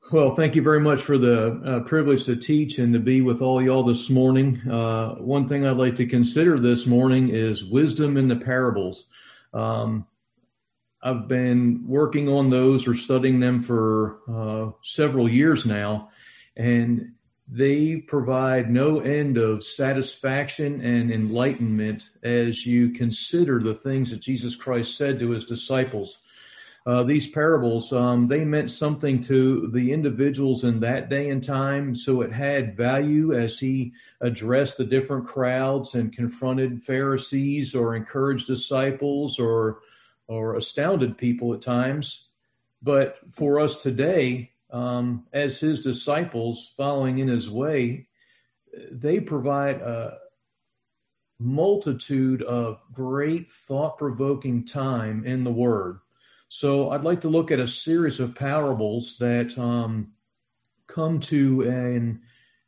Well, thank you very much for the privilege to teach and to be with all y'all this morning. One thing I'd like to consider this morning is wisdom in the parables. Um, I've been working on those or studying them for several years now, and they provide no end of satisfaction and enlightenment as you consider the things that Jesus Christ said to his disciples. These parables, they meant something to the individuals in that day and time. So it had value as he addressed the different crowds and confronted Pharisees or encouraged disciples or astounded people at times. But for us today, as his disciples following in his way, they provide a multitude of great thought-provoking time in the Word. So I'd like to look at a series of parables that come to an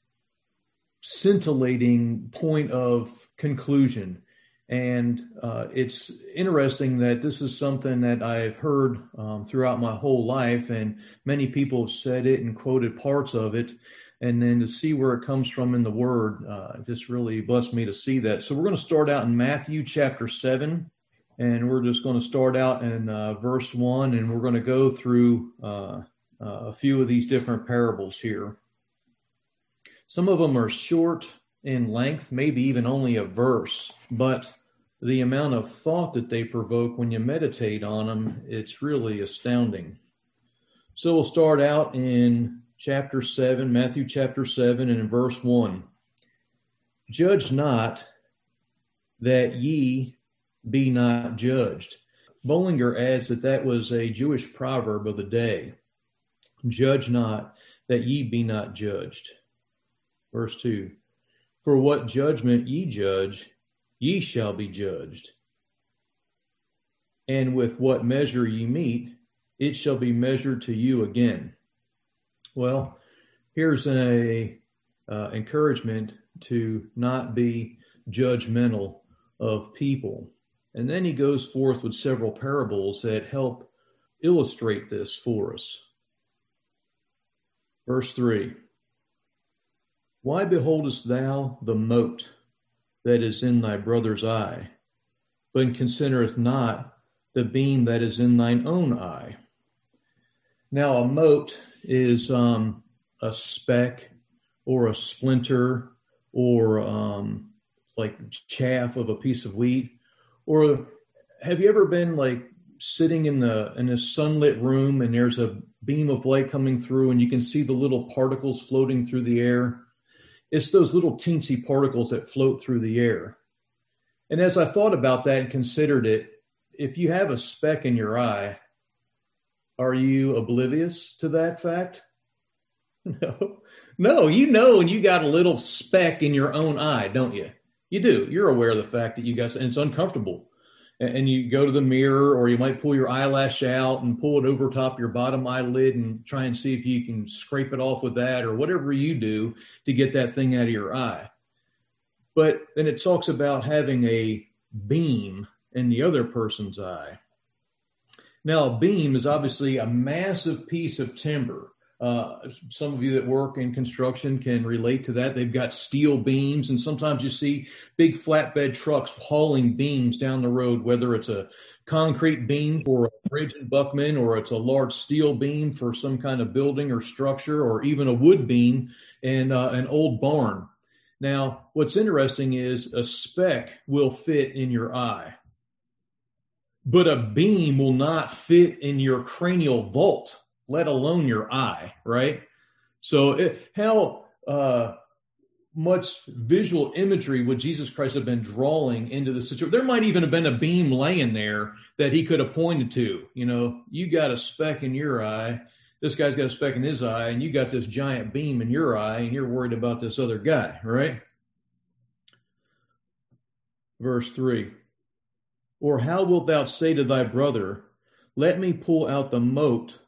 scintillating point of conclusion. And it's interesting that this is something that I've heard throughout my whole life, and many people have said it and quoted parts of it. And then to see where it comes from in the Word, just really blessed me to see that. So we're going to start out in Matthew chapter 7. And we're just going to start out in verse 1, and we're going to go through a few of these different parables here. Some of them are short in length, maybe even only a verse, but the amount of thought that they provoke when you meditate on them, it's really astounding. So we'll start out in chapter 7, Matthew chapter 7, and in verse 1. Judge not that ye be not judged. Bullinger adds that was a Jewish proverb of the day. Judge not that ye be not judged. Verse 2. For what judgment ye judge, ye shall be judged. And with what measure ye meet, it shall be measured to you again. Well, here's an encouragement to not be judgmental of people. And then he goes forth with several parables that help illustrate this for us. Verse 3. Why beholdest thou the mote that is in thy brother's eye, but considereth not the beam that is in thine own eye? Now, a mote is a speck or a splinter or like chaff of a piece of wheat. Or have you ever been like sitting in a sunlit room and there's a beam of light coming through and you can see the little particles floating through the air? It's those little teensy particles that float through the air. And as I thought about that and considered it, if you have a speck in your eye, are you oblivious to that fact? No, you know, and you got a little speck in your own eye, don't you? You do. You're aware of the fact that you got, and it's uncomfortable. And you go to the mirror, or you might pull your eyelash out and pull it over top your bottom eyelid and try and see if you can scrape it off with that, or whatever you do to get that thing out of your eye. But then it talks about having a beam in the other person's eye. Now, a beam is obviously a massive piece of timber. Some of you that work in construction can relate to that. They've got steel beams, and sometimes you see big flatbed trucks hauling beams down the road, whether it's a concrete beam for a bridge in Buckman, or it's a large steel beam for some kind of building or structure, or even a wood beam in an old barn. Now, what's interesting is a speck will fit in your eye, but a beam will not fit in your cranial vault, let alone your eye, right? So how much visual imagery would Jesus Christ have been drawing into the situation? There might even have been a beam laying there that he could have pointed to. You know, you got a speck in your eye, this guy's got a speck in his eye, and you got this giant beam in your eye, and you're worried about this other guy, right? Verse 3. Or how wilt thou say to thy brother, let me pull out the mote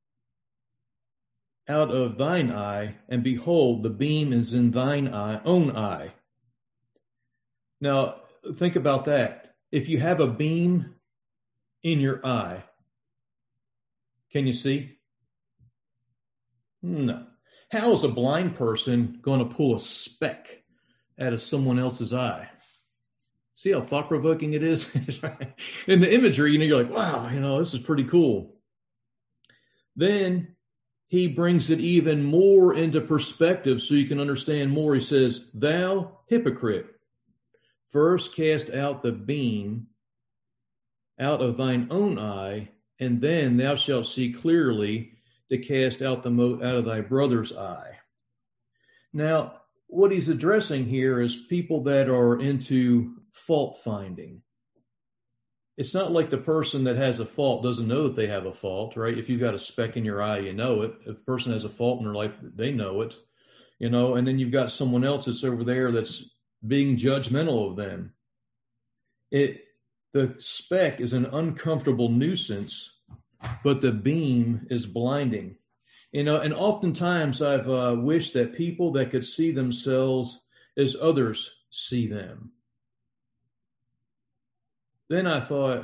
out of thine eye, and behold, the beam is in thine own eye. Now, think about that. If you have a beam in your eye, can you see? No. How is a blind person going to pull a speck out of someone else's eye? See how thought-provoking it is? In the imagery, you're like, wow, this is pretty cool. Then he brings it even more into perspective so you can understand more. He says, thou hypocrite, first cast out the beam out of thine own eye, and then thou shalt see clearly to cast out the mote out of thy brother's eye. Now, what he's addressing here is people that are into fault finding. It's not like the person that has a fault doesn't know that they have a fault, right? If you've got a speck in your eye, you know it. If a person has a fault in their life, they know it, and then you've got someone else that's over there that's being judgmental of them. The speck is an uncomfortable nuisance, but the beam is blinding. And oftentimes I've wished that people that could see themselves as others see them. Then I thought,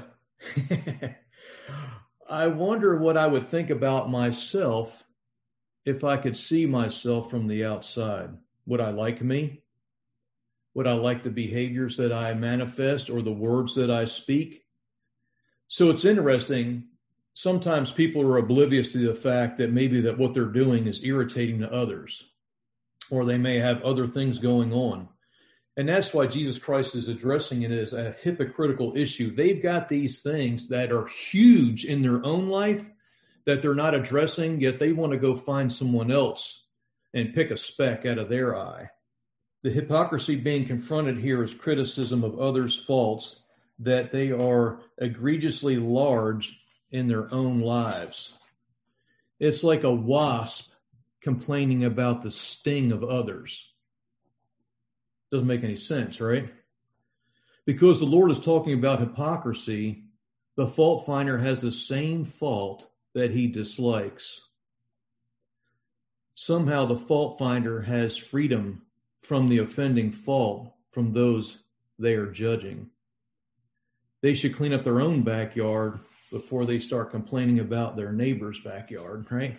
I wonder what I would think about myself if I could see myself from the outside. Would I like me? Would I like the behaviors that I manifest or the words that I speak? So it's interesting. Sometimes people are oblivious to the fact that maybe that what they're doing is irritating to others, or they may have other things going on. And that's why Jesus Christ is addressing it as a hypocritical issue. They've got these things that are huge in their own life that they're not addressing, yet they want to go find someone else and pick a speck out of their eye. The hypocrisy being confronted here is criticism of others' faults, that they are egregiously large in their own lives. It's like a wasp complaining about the sting of others. Doesn't make any sense, right? Because the Lord is talking about hypocrisy, the fault finder has the same fault that he dislikes. Somehow the fault finder has freedom from the offending fault from those they are judging. They should clean up their own backyard before they start complaining about their neighbor's backyard, right?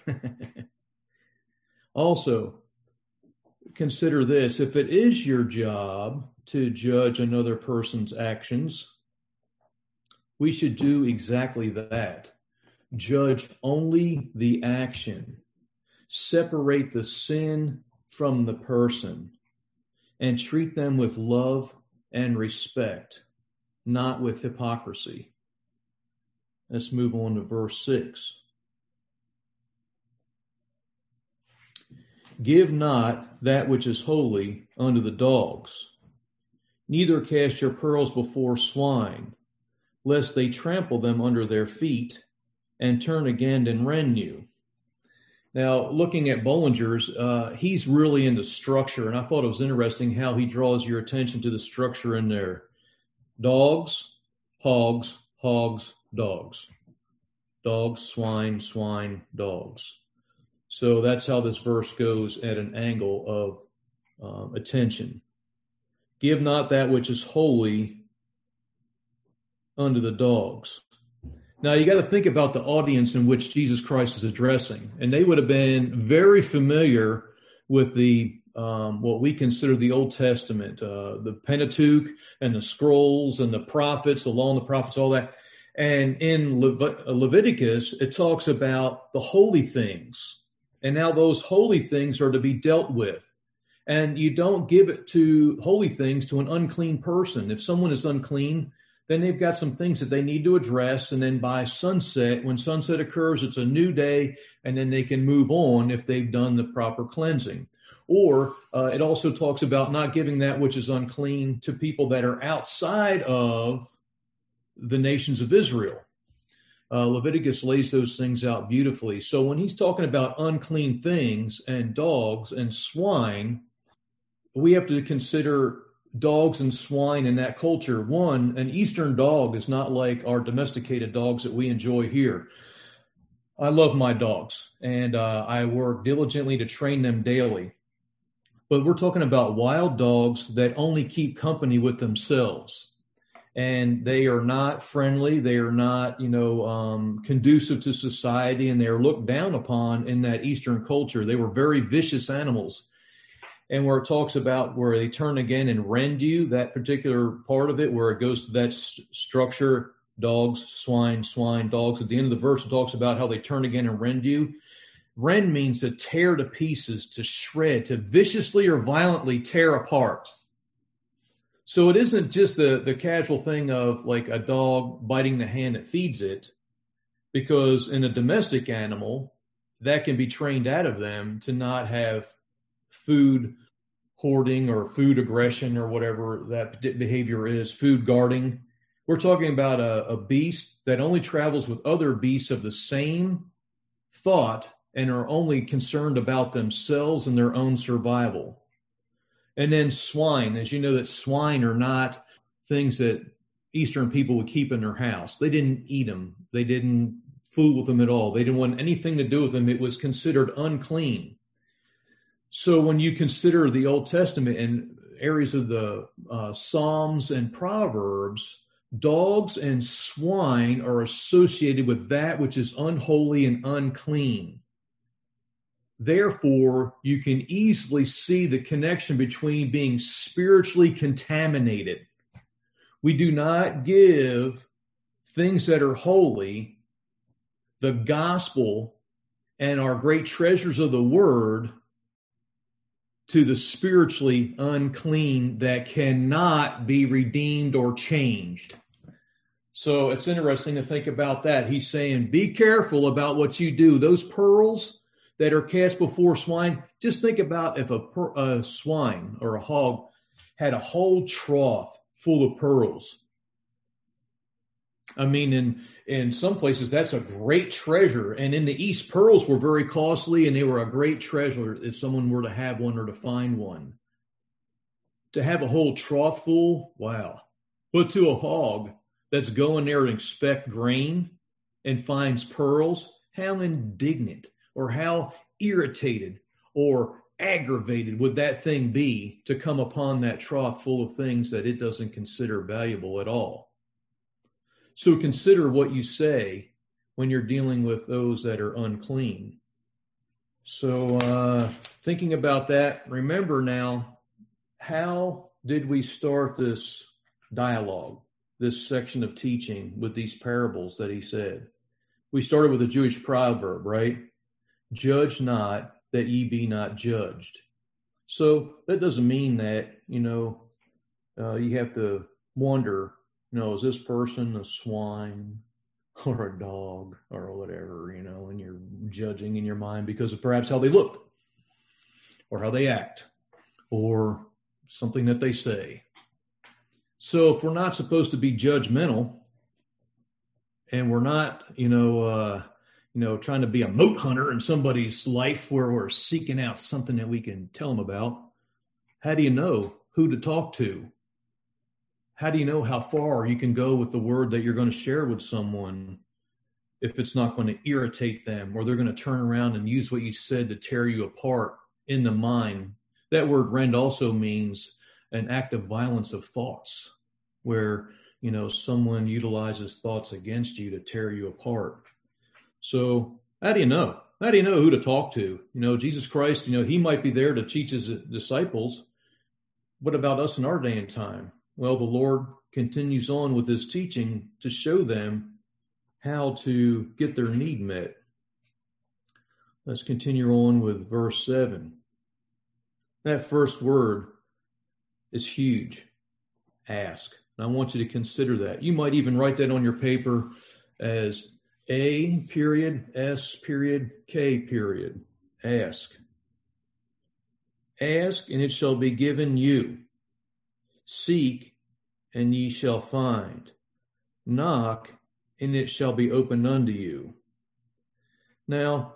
Also, consider this. If it is your job to judge another person's actions, we should do exactly that. Judge only the action. Separate the sin from the person and treat them with love and respect, not with hypocrisy. Let's move on to verse 6. Give not that which is holy unto the dogs, neither cast your pearls before swine, lest they trample them under their feet and turn again and rend you. Now, looking at Bollinger's, he's really into structure, and I thought it was interesting how he draws your attention to the structure in there. Dogs, hogs, hogs, dogs. Dogs, swine, swine, dogs. So that's how this verse goes at an angle of attention. Give not that which is holy unto the dogs. Now, you got to think about the audience in which Jesus Christ is addressing. And they would have been very familiar with the what we consider the Old Testament, the Pentateuch and the scrolls and the prophets, the law and the prophets, all that. And in Leviticus, it talks about the holy things. And now those holy things are to be dealt with. And you don't give it to holy things to an unclean person. If someone is unclean, then they've got some things that they need to address. And then by sunset, when sunset occurs, it's a new day, and then they can move on if they've done the proper cleansing. Or it also talks about not giving that which is unclean to people that are outside of the nations of Israel. Leviticus lays those things out beautifully. So when he's talking about unclean things and dogs and swine, we have to consider dogs and swine in that culture. One, an Eastern dog is not like our domesticated dogs that we enjoy here. I love my dogs, and I work diligently to train them daily. But we're talking about wild dogs that only keep company with themselves. and they are not friendly. They are not, conducive to society, and they are looked down upon in that Eastern culture. They were very vicious animals. And where it talks about where they turn again and rend you, that particular part of it, where it goes to that structure, dogs, swine, dogs. At the end of the verse, it talks about how they turn again and rend you. Rend means to tear to pieces, to shred, to viciously or violently tear apart. So it isn't just the casual thing of like a dog biting the hand that feeds it, because in a domestic animal, that can be trained out of them to not have food hoarding or food aggression or whatever that behavior is, food guarding. We're talking about a beast that only travels with other beasts of the same thought and are only concerned about themselves and their own survival. And then swine, as you know, that swine are not things that Eastern people would keep in their house. They didn't eat them. They didn't fool with them at all. They didn't want anything to do with them. It was considered unclean. So when you consider the Old Testament and areas of the Psalms and Proverbs, dogs and swine are associated with that which is unholy and unclean. Therefore, you can easily see the connection between being spiritually contaminated. We do not give things that are holy, the gospel, and our great treasures of the word to the spiritually unclean that cannot be redeemed or changed. So it's interesting to think about that. He's saying, be careful about what you do. Those pearls that are cast before swine, just think about if a swine or a hog had a whole trough full of pearls. I mean, in some places, that's a great treasure. And in the East, pearls were very costly, and they were a great treasure if someone were to have one or to find one. To have a whole trough full, wow. But to a hog that's going there to inspect grain and finds pearls, how indignant or how irritated or aggravated would that thing be to come upon that trough full of things that it doesn't consider valuable at all? So consider what you say when you're dealing with those that are unclean. So thinking about that, remember now, how did we start this dialogue, this section of teaching with these parables that he said? We started with a Jewish proverb, right? Judge not that ye be not judged. So that doesn't mean that, you have to wonder, is this person a swine or a dog or whatever, and you're judging in your mind because of perhaps how they look or how they act or something that they say. So if we're not supposed to be judgmental and we're not, trying to be a moat hunter in somebody's life where we're seeking out something that we can tell them about, how do you know who to talk to? How do you know how far you can go with the word that you're going to share with someone if it's not going to irritate them or they're going to turn around and use what you said to tear you apart in the mind? That word rend also means an act of violence of thoughts where, someone utilizes thoughts against you to tear you apart. So how do you know? How do you know who to talk to? Jesus Christ, he might be there to teach his disciples. What about us in our day and time? Well, the Lord continues on with his teaching to show them how to get their need met. Let's continue on with verse 7. That first word is huge. Ask. And I want you to consider that. You might even write that on your paper as A period, S period, K period. Ask. Ask, and it shall be given you. Seek, and ye shall find. Knock, and it shall be opened unto you. Now,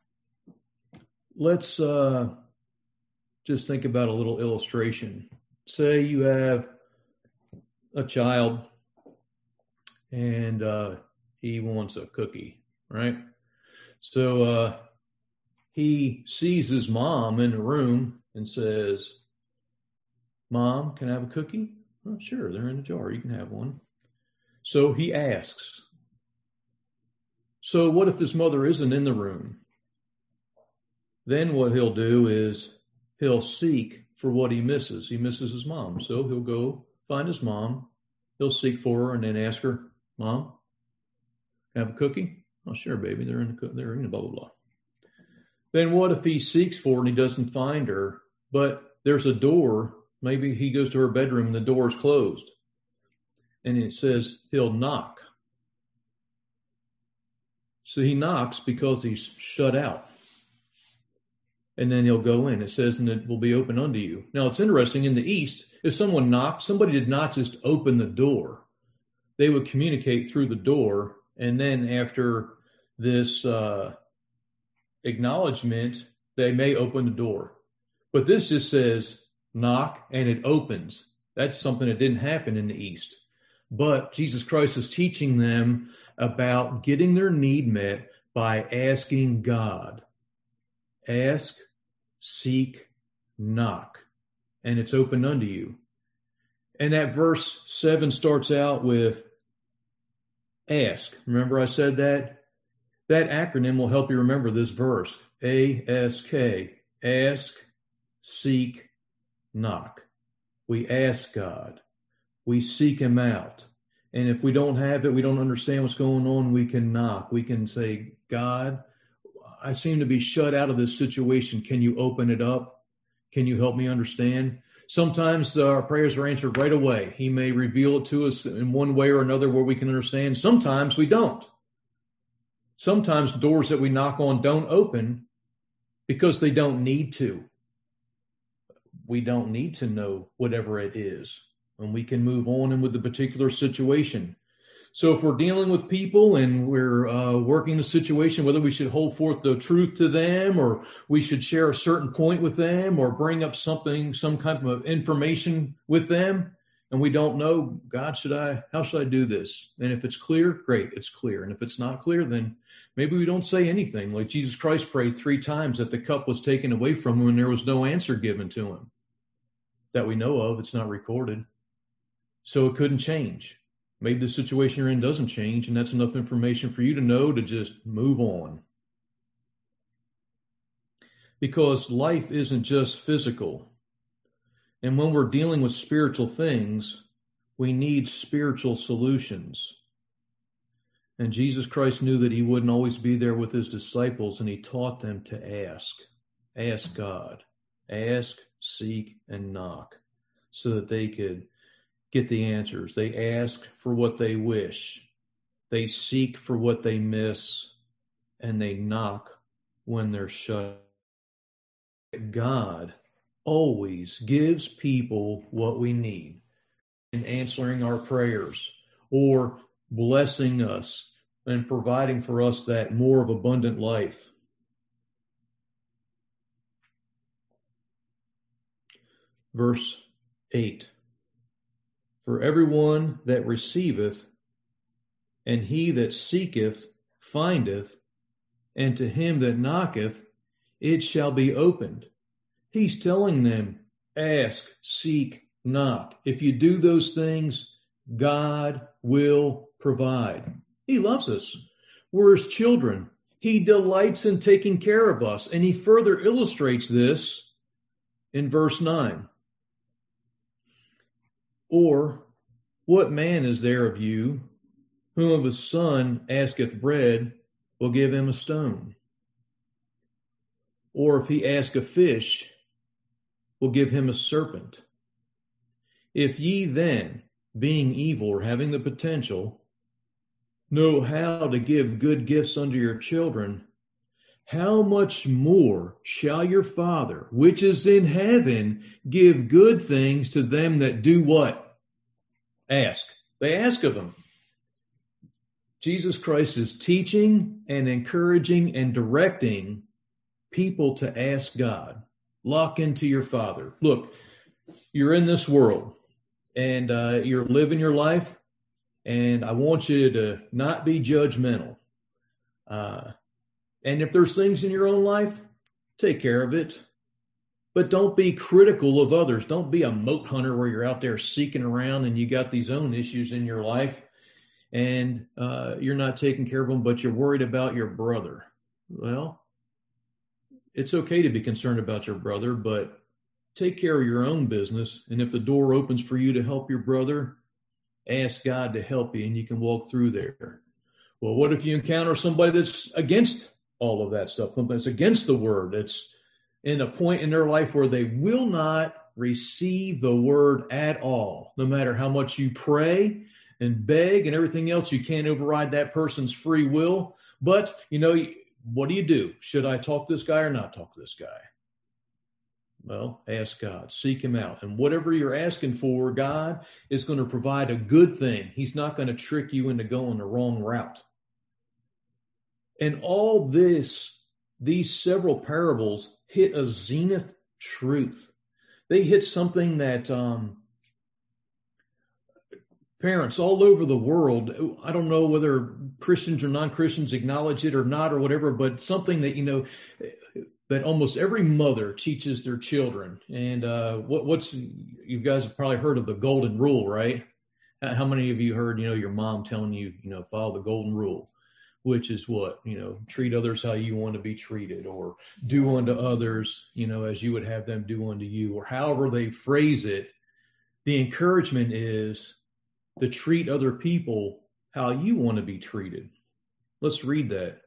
let's just think about a little illustration. Say you have a child, and he wants a cookie, right? So he sees his mom in the room and says, Mom, can I have a cookie? Oh, sure, they're in the jar. You can have one. So he asks. So what if his mother isn't in the room? Then what he'll do is he'll seek for what he misses. He misses his mom. So he'll go find his mom. He'll seek for her and then ask her, Mom, have a cookie? Oh, sure, baby. They're in the blah, blah, blah. Then what if he seeks for her and he doesn't find her, but there's a door? Maybe he goes to her bedroom and the door is closed. And it says he'll knock. So he knocks because he's shut out. And then he'll go in. It says, and it will be open unto you. Now, it's interesting. In the East, if someone knocked, somebody did not just open the door. They would communicate through the door. And then after this acknowledgement, they may open the door. But this just says knock and it opens. That's something that didn't happen in the East. But Jesus Christ is teaching them about getting their need met by asking God. Ask, seek, knock, and it's open unto you. And that verse 7 starts out with ask. Remember I said that? That acronym will help you remember this verse. A-S-K. Ask, seek, knock. We ask God. We seek him out. And if we don't have it, we don't understand what's going on, we can knock. We can say, God, I seem to be shut out of this situation. Can you open it up? Can you help me understand? Sometimes our prayers are answered right away. He may reveal it to us in one way or another where we can understand. Sometimes we don't. Sometimes doors that we knock on don't open because they don't need to. We don't need to know whatever it is, and we can move on in with the particular situation. So if we're dealing with people and we're working the situation, whether we should hold forth the truth to them or we should share a certain point with them or bring up something, some kind of information with them, and we don't know, God, how should I do this? And if it's clear, great, it's clear. And if it's not clear, then maybe we don't say anything. Like Jesus Christ prayed 3 times that the cup was taken away from him and there was no answer given to him that we know of. It's not recorded. So it couldn't change. Maybe the situation you're in doesn't change, and that's enough information for you to know to just move on. Because life isn't just physical. And when we're dealing with spiritual things, we need spiritual solutions. And Jesus Christ knew that he wouldn't always be there with his disciples, and he taught them to ask. Ask God. Ask, seek, and knock, so that they could get the answers. They ask for what they wish. They seek for what they miss, and they knock when they're shut. God always gives people what we need in answering our prayers or blessing us and providing for us that more of abundant life. Verse 8. For everyone that receiveth, and he that seeketh, findeth, and to him that knocketh, it shall be opened. He's telling them, ask, seek, knock. If you do those things, God will provide. He loves us. We're his children. He delights in taking care of us. And he further illustrates this in verse 9. Or, what man is there of you, whom of his son asketh bread, will give him a stone? Or if he ask a fish, will give him a serpent? If ye then, being evil or having the potential, know how to give good gifts unto your children, how much more shall your Father, which is in heaven, give good things to them that do what? Ask. They ask of him. Jesus Christ is teaching and encouraging and directing people to ask God. Lock into your Father. Look, you're in this world and you're living your life, and I want you to not be judgmental. And if there's things in your own life, take care of it. But don't be critical of others. Don't be a moat hunter where you're out there seeking around and you got these own issues in your life. and you're not taking care of them, but you're worried about your brother. Well, it's okay to be concerned about your brother, but take care of your own business. And if the door opens for you to help your brother, ask God to help you and you can walk through there. Well, what if you encounter somebody that's against all of that stuff? That's against the word. It's in a point in their life where they will not receive the word at all. No matter how much you pray and beg and everything else, you can't override that person's free will. But, what do you do? Should I talk to this guy or not talk to this guy? Well, ask God, seek him out. And whatever you're asking for, God is going to provide a good thing. He's not going to trick you into going the wrong route. And all these several parables hit a zenith truth. They hit something that parents all over the world, I don't know whether Christians or non-Christians acknowledge it or not or whatever, but something that, that almost every mother teaches their children. And you guys have probably heard of the golden rule, right? How many of you heard, your mom telling you, follow the golden rule, which is what, treat others how you want to be treated, or do unto others, as you would have them do unto you, or however they phrase it. The encouragement is to treat other people how you want to be treated. Let's read that.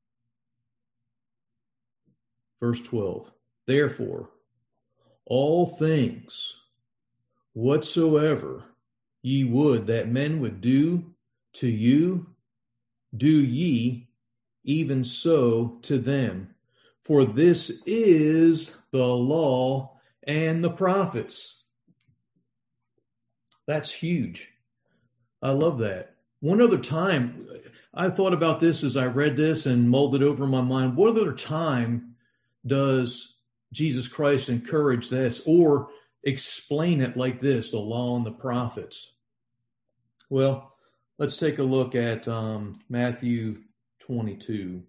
Verse 12, therefore, all things whatsoever ye would that men would do to you, do ye even so to them. For this is the law and the prophets. That's huge. I love that. One other time, I thought about this as I read this and mulled it over in my mind. What other time does Jesus Christ encourage this or explain it like this, the law and the prophets? Well, let's take a look at Matthew 22.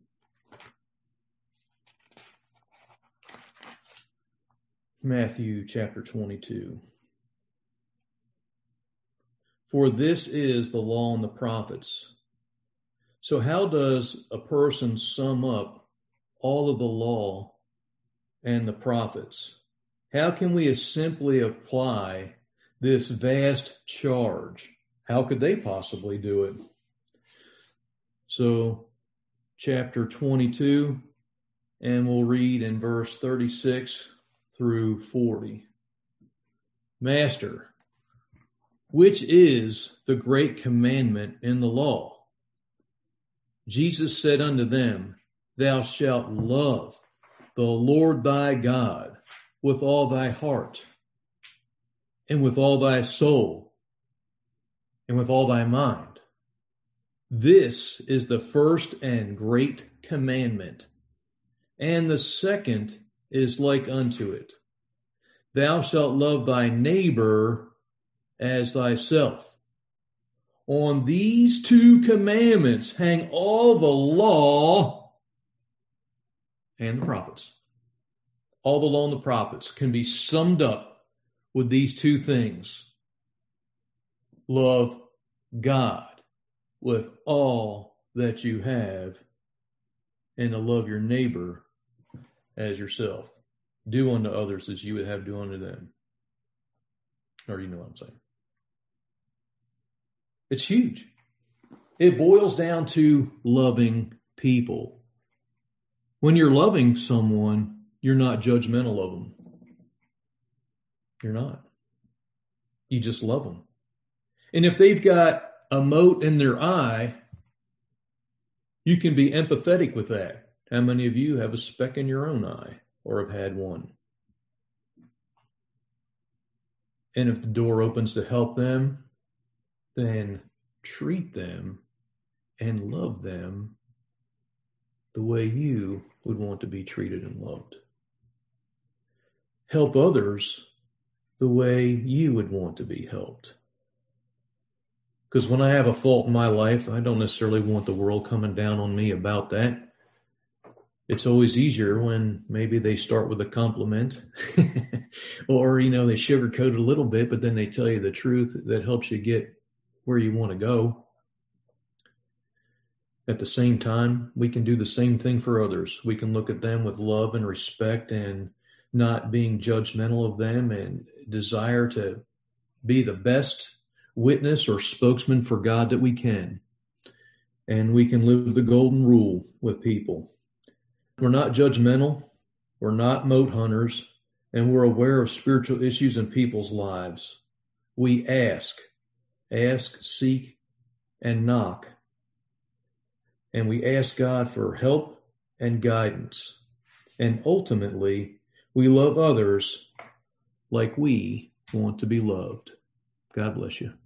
Matthew chapter 22. For this is the law and the prophets. So how does a person sum up all of the law and the prophets? How can we simply apply this vast charge? How could they possibly do it? So, chapter 22, and we'll read in verse 36 through 40. Master, which is the great commandment in the law? Jesus said unto them, Thou shalt love the Lord thy God with all thy heart, and with all thy soul, and with all thy mind. This is the first and great commandment. And the second is like unto it. Thou shalt love thy neighbor as thyself. On these two commandments hang all the law and the prophets. All the law and the prophets can be summed up with these two things. Love God with all that you have, and to love your neighbor as yourself. Do unto others as you would have do unto them. Or you know what I'm saying. It's huge. It boils down to loving people. When you're loving someone, you're not judgmental of them. You're not. You just love them. And if they've got a mote in their eye, you can be empathetic with that. How many of you have a speck in your own eye or have had one? And if the door opens to help them, then treat them and love them the way you would want to be treated and loved. Help others the way you would want to be helped. Because when I have a fault in my life, I don't necessarily want the world coming down on me about that. It's always easier when maybe they start with a compliment or, they sugarcoat it a little bit, but then they tell you the truth that helps you get where you want to go. At the same time, we can do the same thing for others. We can look at them with love and respect and not being judgmental of them and desire to be the best witness or spokesman for God that we can. And we can live the golden rule with people. We're not judgmental. We're not moat hunters. And we're aware of spiritual issues in people's lives. We ask, seek, and knock. And we ask God for help and guidance. And ultimately, we love others like we want to be loved. God bless you.